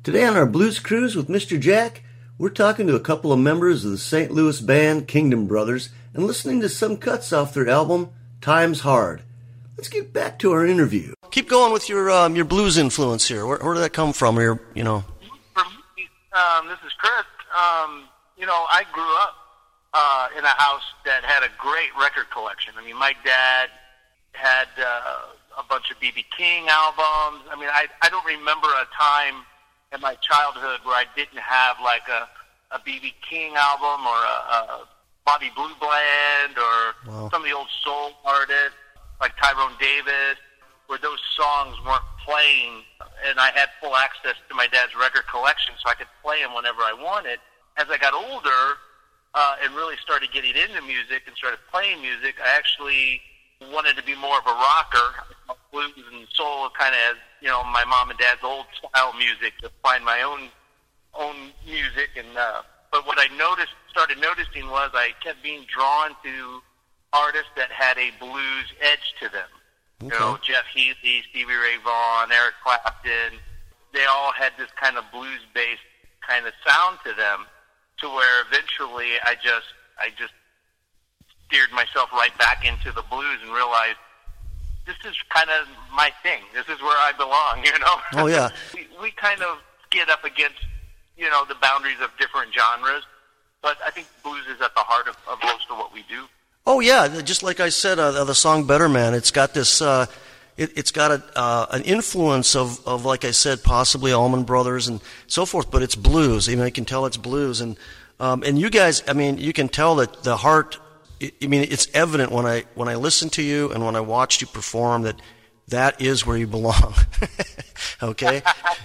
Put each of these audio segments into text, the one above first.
Today on our Blues Cruise with Mr. Jack, we're talking to a couple of members of the St. Louis band Kingdom Brothers and listening to some cuts off their album, Time's Hard. Let's get back to our interview. Keep going with your blues influence here. Where did that come from? For me, this is Chris. I grew up in a house that had a great record collection. I mean, my dad had a bunch of B.B. King albums. I mean, I don't remember a time in my childhood where I didn't have like a B.B. King album or a Bobby Blue Bland or some of the old soul artists like Tyrone Davis, where those songs weren't playing, and I had full access to my dad's record collection, so I could play them whenever I wanted. As I got older and really started getting into music and started playing music, I actually wanted to be more of a rocker. Blues and soul kind of as, my mom and dad's old style music, to find my own music. And but what I started noticing was I kept being drawn to artists that had a blues edge to them. Okay. Jeff Healey, Stevie Ray Vaughan, Eric Clapton, they all had this kind of blues-based kind of sound to them, to where eventually I just steered myself right back into the blues and realized this is kind of my thing. This is where I belong, Oh, yeah. we kind of get up against, the boundaries of different genres, but I think blues is at the heart of most of what we do. Oh, yeah, just like I said, the song Better Man, it's got this, it's got an influence of, like I said, possibly Allman Brothers and so forth, but it's blues. I can tell it's blues. And you guys, you can tell that the heart, it's evident when I listen to you and when I watched you perform that is where you belong. Okay?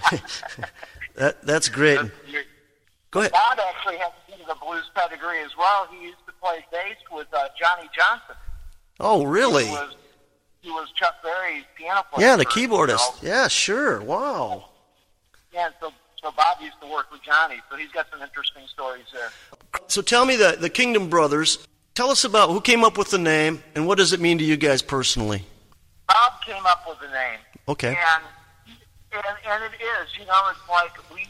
That's great. Go ahead. Bob actually has a bit of a blues pedigree as well. He used to play bass with Johnny Johnson. Oh, really? He was Chuck Berry's piano player. Yeah, the keyboardist. Yeah, sure. Wow. Yeah, so Bob used to work with Johnny, so he's got some interesting stories there. So tell me the Kingdom Brothers. Tell us about who came up with the name, and what does it mean to you guys personally? Bob came up with the name. Okay. And it is, it's like we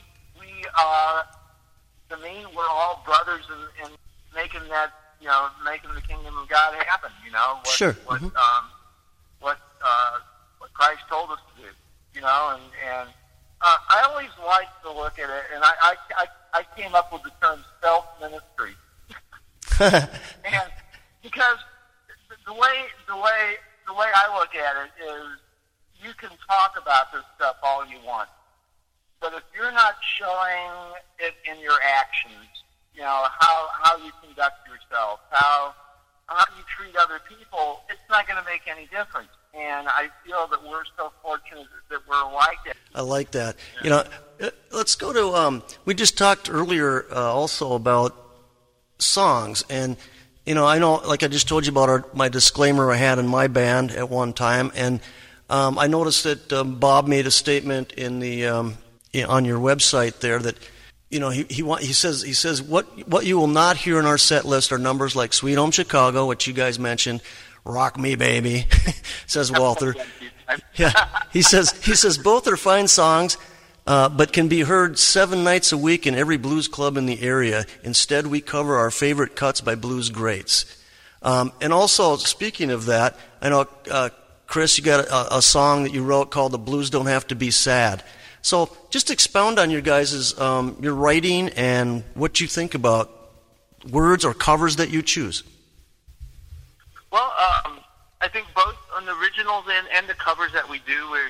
to me, we're all brothers in making that, making the kingdom of God happen. Sure. What Christ told us to do. And I always like to look at it, and I came up with the term self-ministry. And because the way I look at it is, you can talk about this stuff all you want, but if you're not showing it in your actions, how you conduct yourself, how you treat other people, it's not going to make any difference. And I feel that we're so fortunate that we're like it. I like that. Yeah. Let's go to, we just talked earlier also about songs. And, I know, like I just told you about my disclaimer I had in my band at one time. And I noticed that Bob made a statement in the on your website there that, he says what you will not hear in our set list are numbers like Sweet Home Chicago, which you guys mentioned, Rock Me Baby, says Walter. Yeah, he says both are fine songs, but can be heard 7 nights a week in every blues club in the area. Instead, we cover our favorite cuts by blues greats. And also, speaking of that, I know, Chris, you got a song that you wrote called "The Blues Don't Have to Be Sad." So just expound on your guys' your writing and what you think about words or covers that you choose. Well, I think both on the originals and the covers that we do, we're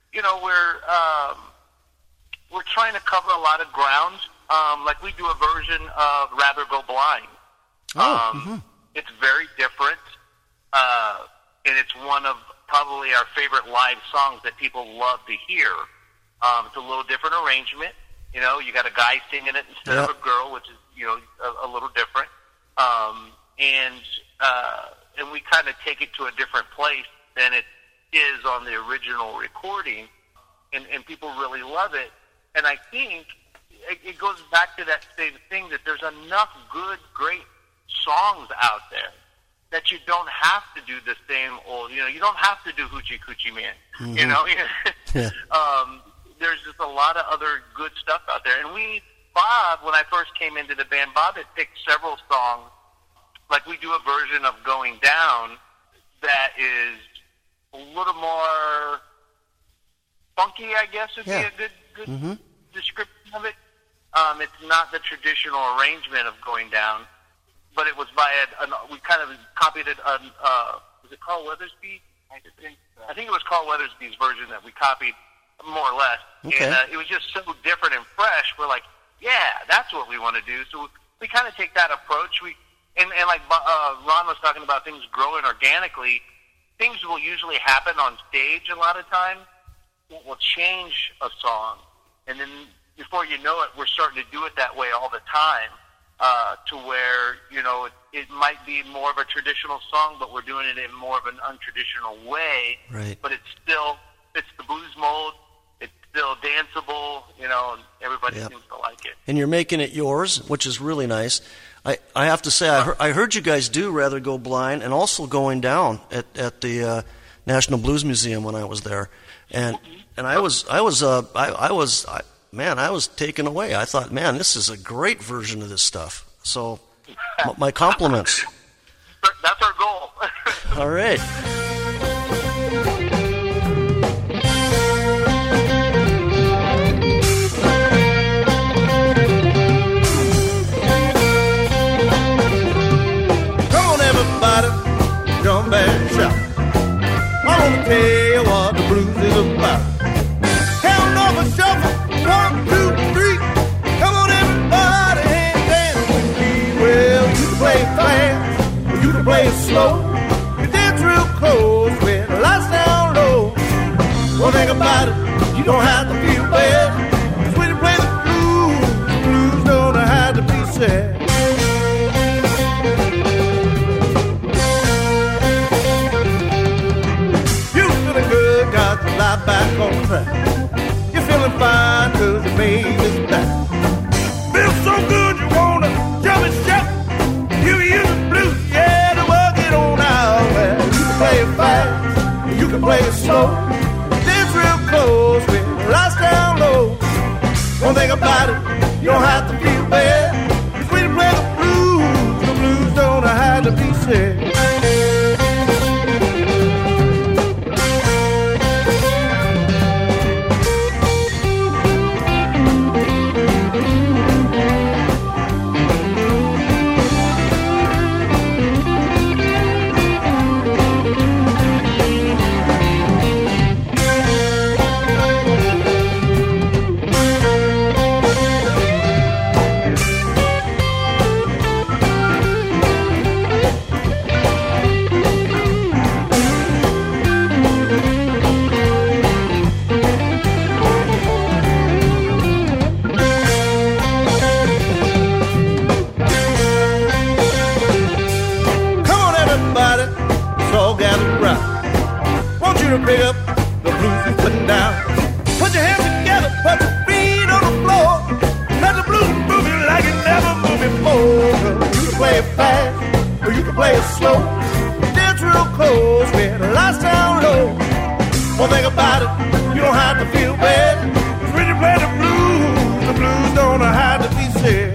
trying to cover a lot of ground. Like we do a version of "Rather Go Blind." It's very different, and it's one of probably our favorite live songs that people love to hear. It's a little different arrangement. You got a guy singing it instead of a girl, which is, a little different. And we kind of take it to a different place than it is on the original recording, and people really love it. And I think it goes back to that same thing, that there's enough good, great songs out there that you don't have to do the same old, you don't have to do Hoochie Coochie Man, Mm-hmm. Yeah. there's just a lot of other good stuff out there. And Bob, when I first came into the band, Bob had picked several songs. Like we do a version of Going Down that is a little more funky, I guess would be a good description of it. It's not the traditional arrangement of Going Down, but it was by we kind of copied it on, was it Carl Weathersby? I think it was Carl Weathersby's version that we copied more or less. Okay. And it was just so different and fresh. We're like, yeah, that's what we want to do. So we kind of take that approach. And like Ron was talking about things growing organically, things will usually happen on stage a lot of times that will change a song. And then before you know it, we're starting to do it that way all the time, to where, it might be more of a traditional song, but we're doing it in more of an untraditional way. Right. But it still fits the blues mold. It's still danceable, and everybody seems to like it. And you're making it yours, which is really nice. I have to say, I heard you guys do Rather Go Blind and also Going Down at the National Blues Museum when I was there, and I was taken away. I thought, man, this is a great version of this stuff. So, my compliments. That's our goal. All right. Jump and shout. I want to tell you what the blues is about. Count off a shuffle, 1, 2, 3. Come on, everybody, and dance with me. Well, you can play it fast, or you can play it slow. You dance real close with the lights down low. One thing about it, you don't have to feel bad. 'Cause when you play the blues don't have to be sad. Got your life back on track. You're feeling fine 'cause you made this back. Feels so good you wanna jump and shout. You the blues, yeah, to work it on out. Well, you can play it fast, you can play it slow. Dance real close with the lights down low. One thing about it, you don't have to feel bad. 'Cause when you play the blues don't have to be sad. Pick up the blues you're putting down. Put your hands together, put your feet on the floor. Let the blues move you like it never moved before. You can play it fast, or you can play it slow. Dance real close with the lights down low. One thing about it, you don't have to feel bad. 'Cause when you play the blues don't have to be sad.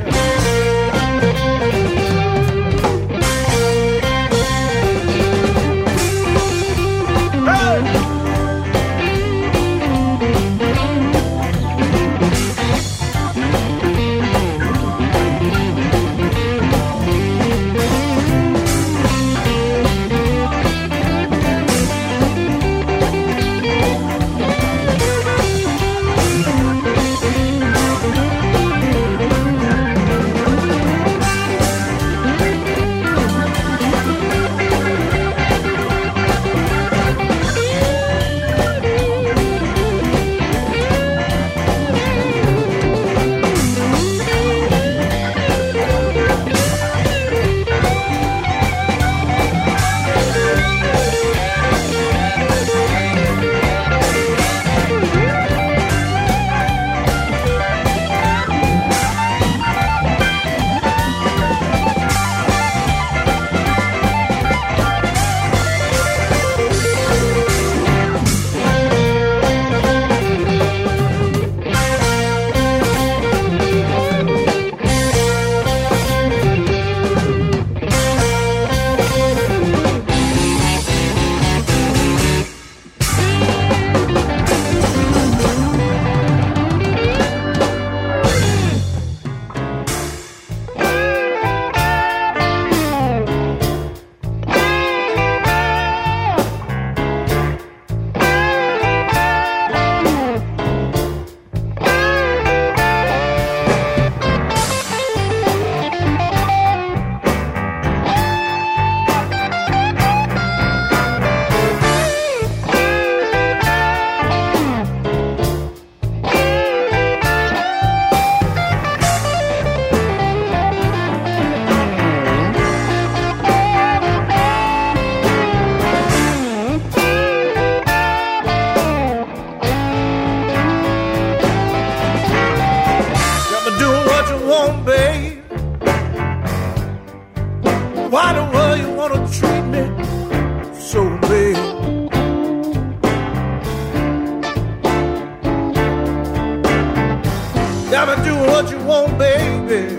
Got me doing what you want, baby.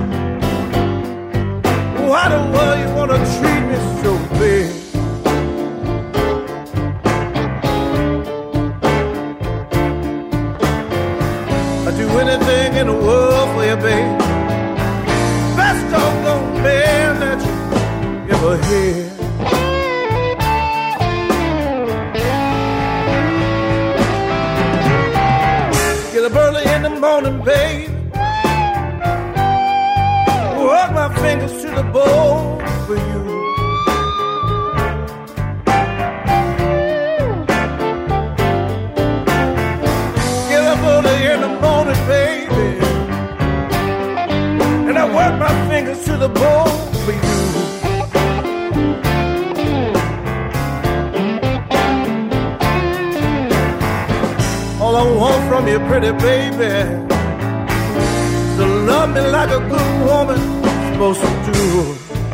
Why the world you wanna treat me so bad? I'd do anything in the world for you, babe. Best doggone man that you ever had. Get up early in the morning, babe. Work my fingers to the bone for you. Get up early in the morning, baby, and I work my fingers to the bone for you. All I want from you, pretty baby, to love me like a good woman supposed to do.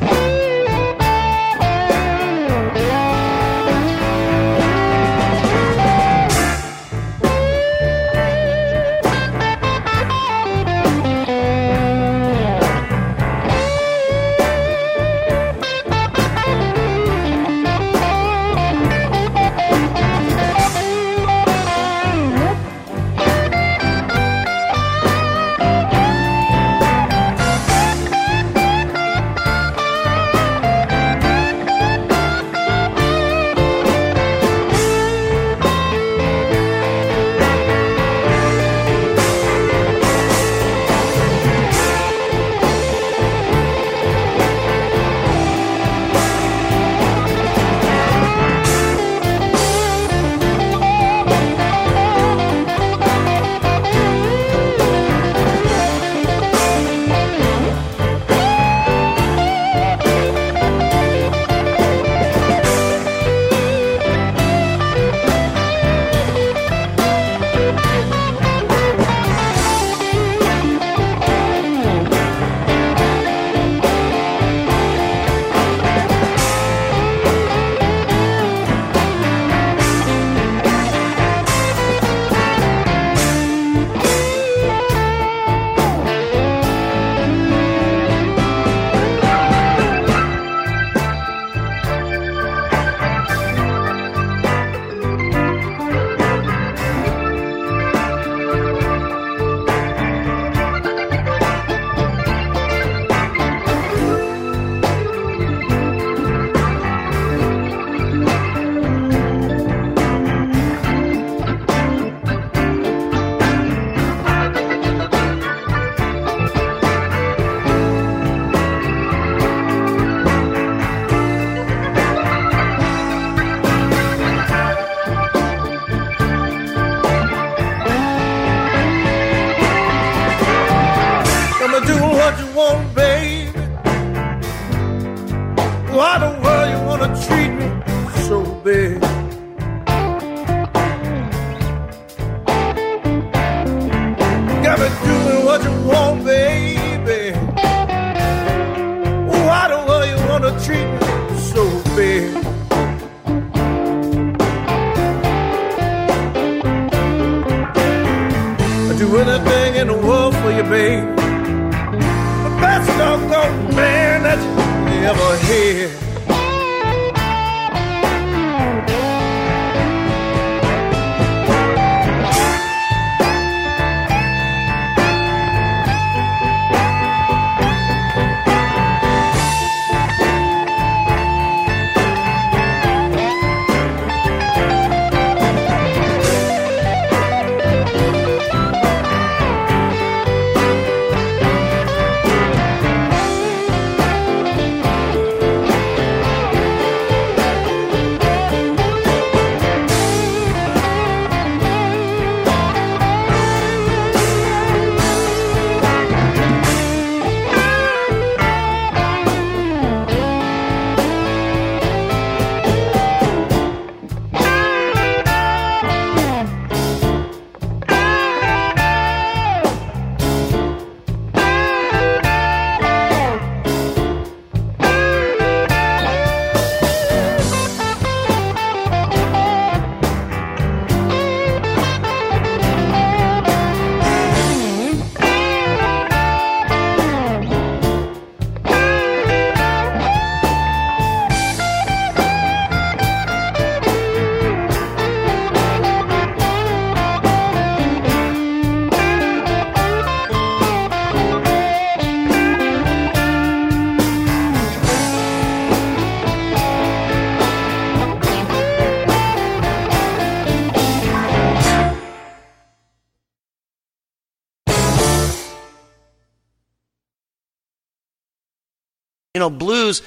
Why the world you wanna treat me so bad? Got me doing what you want, baby. Why the world you wanna treat me so bad? I'd do anything in the world for you, babe. The best doggone man that you ever had. Blues,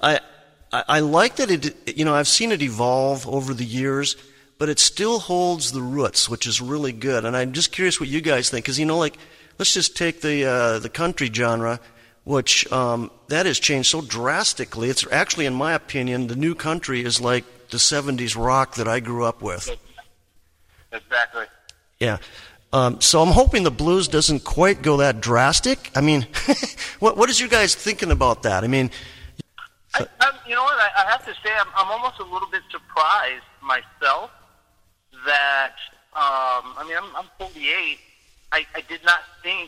I like that it, I've seen it evolve over the years, but it still holds the roots, which is really good. And I'm just curious what you guys think, because, let's just take the country genre, which that has changed so drastically. It's actually, in my opinion, the new country is like the 70s rock that I grew up with. Exactly. Yeah. So I'm hoping the blues doesn't quite go that drastic. I mean, what is you guys thinking about that? I mean, you know what? I have to say I'm almost a little bit surprised myself that I'm 48. I did not think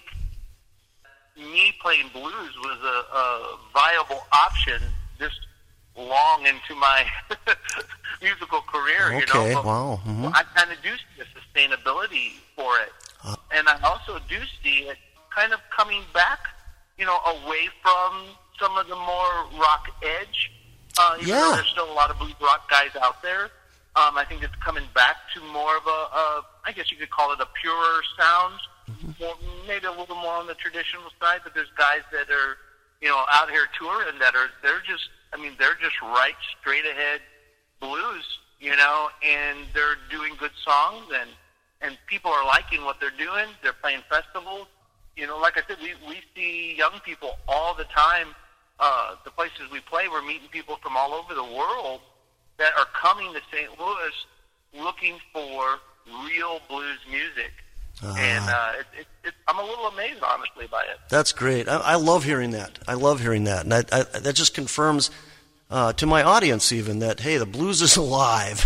me playing blues was a viable option this long into my musical career. Okay, But wow. Mm-hmm. I kind of do see a sustainability for it, and I also do see it kind of coming back, away from some of the more rock edge. Even though there's still a lot of blues rock guys out there. I think it's coming back to more of I guess you could call it a purer sound, maybe a little more on the traditional side. But there's guys that are, out here touring that they're just right straight ahead blues, and they're doing good songs, and people are liking what they're doing. They're playing festivals. Like I said, we see young people all the time. The places we play, we're meeting people from all over the world that are coming to St. Louis looking for real blues music. And I'm a little amazed, honestly, by it. That's great. I love hearing that. And that just confirms to my audience even that, hey, the blues is alive,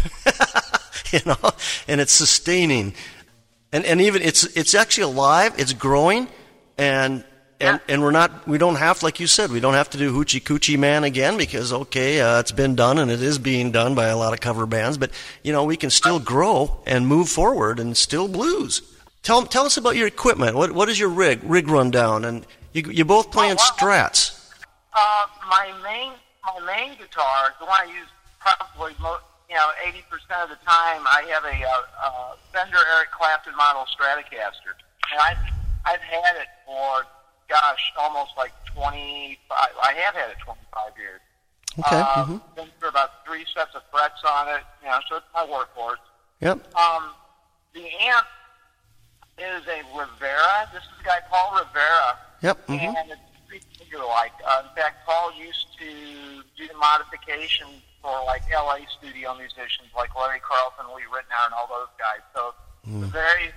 and it's sustaining. And even it's actually alive, it's growing, and we don't have, like you said, we don't have to do Hoochie Coochie Man again because, it's been done and it is being done by a lot of cover bands. But, we can still grow and move forward and still blues. Tell us about your equipment. What is your rig rundown? And you both playing Strats. My main guitar, the one I use probably 80% of the time, I have a Fender Eric Clapton model Stratocaster. And I've had it for almost like 25. I have had it 25 years. Okay. Been through about 3 sets of frets on it, so it's my workhorse. Yep. The amp is a Rivera. This is a guy, Paul Rivera. Yep. And it's pretty figure-like. In fact, Paul used to do the modification for like LA studio musicians like Larry Carlton, Lee Ritenour, and all those guys. So it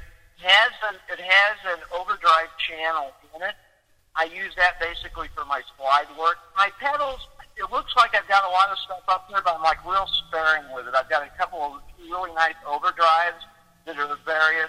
has an overdrive channel in it. I use that basically for my slide work. My pedals, it looks like I've got a lot of stuff up there, but I'm like real sparing with it. I've got a couple of really nice overdrives that are various.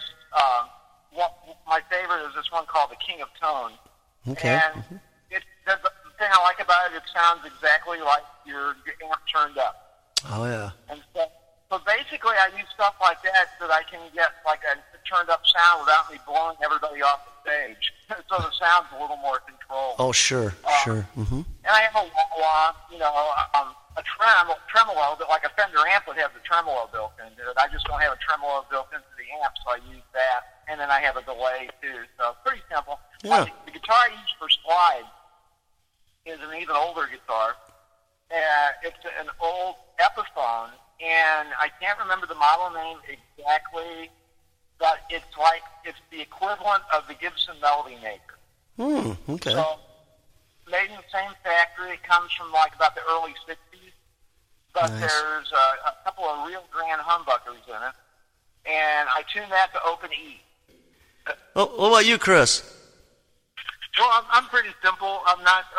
My favorite is this one called the King of Tone. Okay. And the thing I like about it, it sounds exactly like your amp turned up. Oh, yeah. And so basically I use stuff like that I can get like a turned up sound without me blowing everybody off the stage. So the sound's a little more controlled. Oh, sure. And I have a wah-wah, a tremolo that like a Fender amp would have the tremolo built into it. I just don't have a tremolo built into the amp, so I use that. And then I have a delay too. So pretty simple. Yeah. The guitar I use for slide is an even older guitar. It's an old Epiphone, and I can't remember the model name exactly, but it's the equivalent of the Gibson Melody Maker. Okay. So made in the same factory. It comes from like about the early 60s, but Nice. There's a couple of real grand humbuckers in it, and I tune that to open E. Well, what about you, Chris? Well, I'm pretty simple. I'm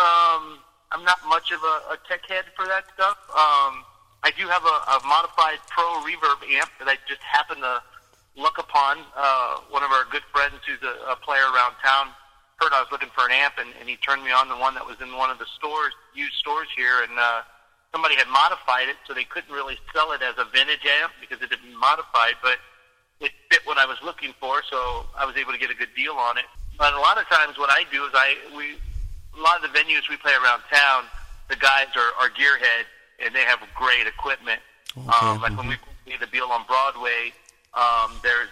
not much of a tech head for that stuff. I do have a modified Pro Reverb amp that I just happened to look upon. One of our good friends who's a player around town heard I was looking for an amp, and he turned me on to one that was in one of the used stores here, and somebody had modified it, so they couldn't really sell it as a vintage amp because it had been modified, but it fit what I was looking for, so I was able to get a good deal on it. But a lot of times what I do is a lot of the venues we play around town, the guys are gearhead, and they have great equipment. Okay. Like when we play the Beale on Broadway, there's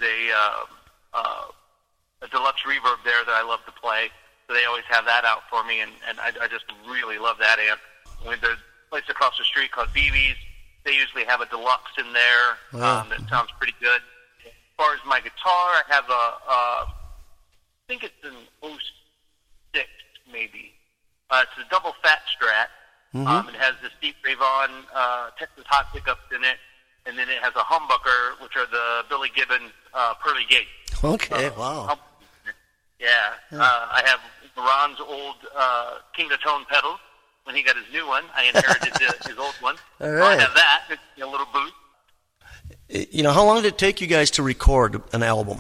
a deluxe reverb there that I love to play. So they always have that out for me, and I just really love that amp. with the place across the street called BB's. They usually have a deluxe in there that sounds pretty good. As far as my guitar, I have I think it's an 06 maybe. It's a double fat Strat. It has the Steve Ray Vaughan Texas Hot pickups in it, and then it has a humbucker, which are the Billy Gibbons Pearly Gates. Okay, wow. I have Ron's old King of Tone pedals. When he got his new one, I inherited his old one. All right. So I have that. It's a little boost. You know, how long did it take you guys to record an album?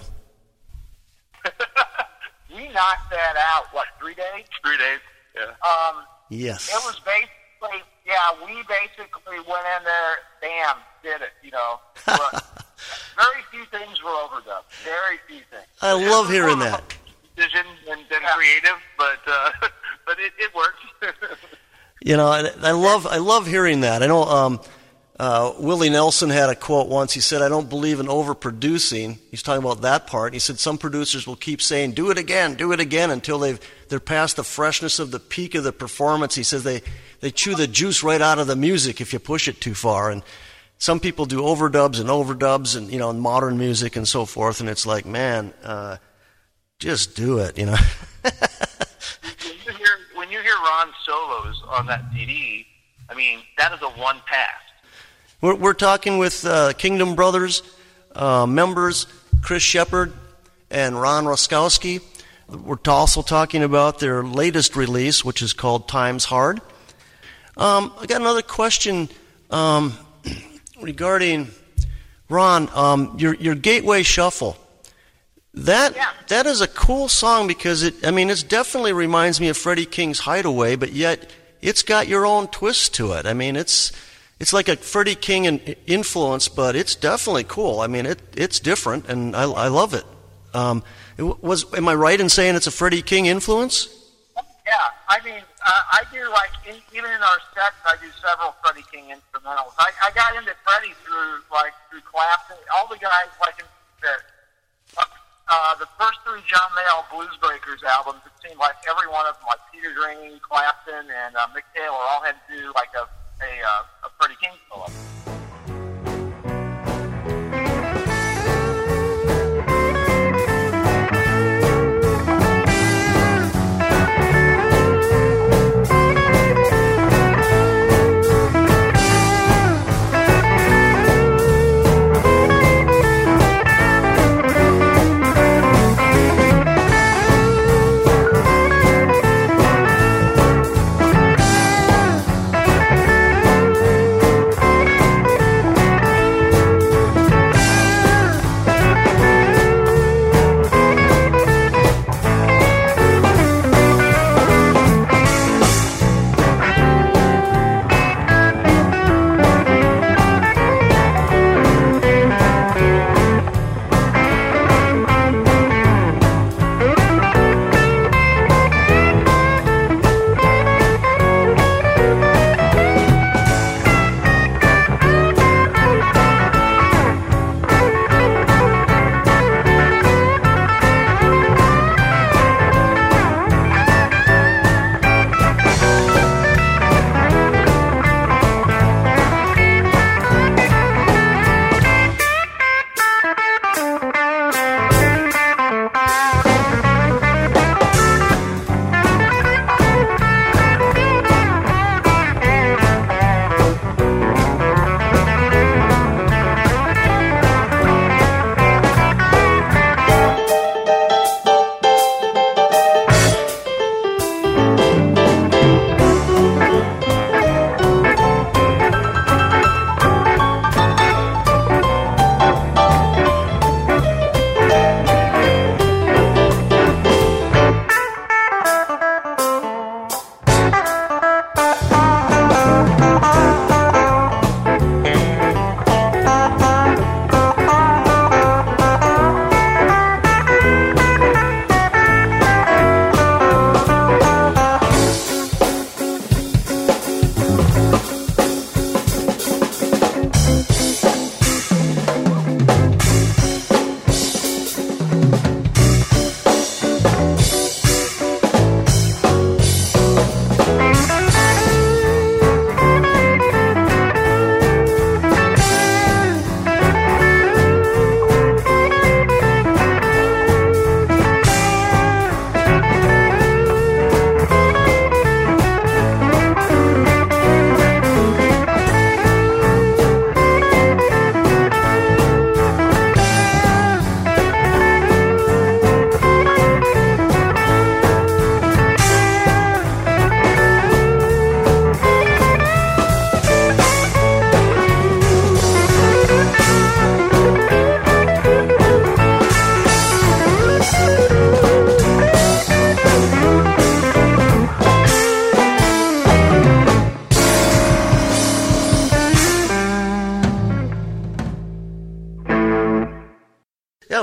We knocked that out, 3 days? 3 days, yeah. Yes. It was basically, we basically went in there, bam, did it, you know. But very few things were overdubbed. Very few things. I love hearing that. Decision and creative, but it worked. You know, I love hearing that. I know Willie Nelson had a quote once. He said, "I don't believe in overproducing." He's talking about that part. He said some producers will keep saying, do it again," until they're past the freshness of the peak of the performance. He says they chew the juice right out of the music if you push it too far. And some people do overdubs and you know, in modern music and so forth. And it's like, man, just do it, you know. When you hear Ron's solos on that CD, I mean, that is a one pass. We're talking with Kingdom Brothers members, Chris Shepard and Ron Roskowski. We're also talking about their latest release, which is called Times Hard. I got another question regarding Ron, your Gateway Shuffle. That is a cool song because it definitely reminds me of Freddie King's Hideaway, but yet it's got your own twist to it. I mean, it's like a Freddie King influence, but it's definitely cool. I mean, it's different, and I love it. Am I right in saying it's a Freddie King influence? Yeah, I mean, I do even in our sets, I do several Freddie King instrumentals. I got into Freddie through Clapton. All the guys the first 3 John Mayall Blues Breakers albums, it seemed like every one of them, like Peter Green, Clapton, and Mick Taylor, all had to do like a Freddie King solo.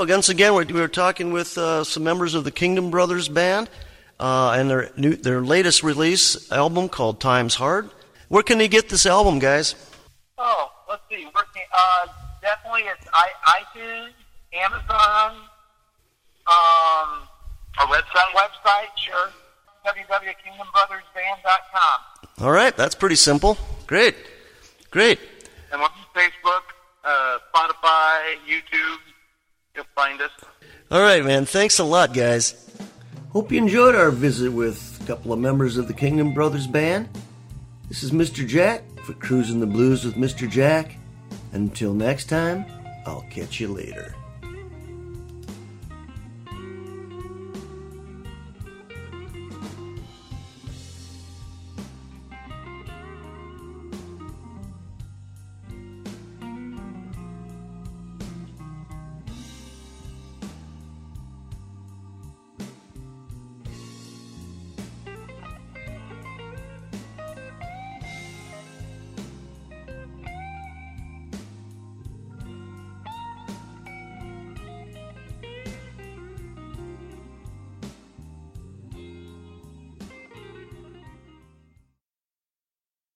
once again, we were talking with some members of the Kingdom Brothers Band and their latest release album called Times Hard. Where can they get this album, guys? Oh, let's see. Definitely it's iTunes, Amazon, Our website, sure, www.kingdombrothersband.com. All right, that's pretty simple. Great. And we're on Facebook, Spotify, YouTube. You'll find us. All right, man. Thanks a lot, guys. Hope you enjoyed our visit with a couple of members of the Kingdom Brothers Band. This is Mr. Jack for Cruising the Blues with Mr. Jack. Until next time, I'll catch you later.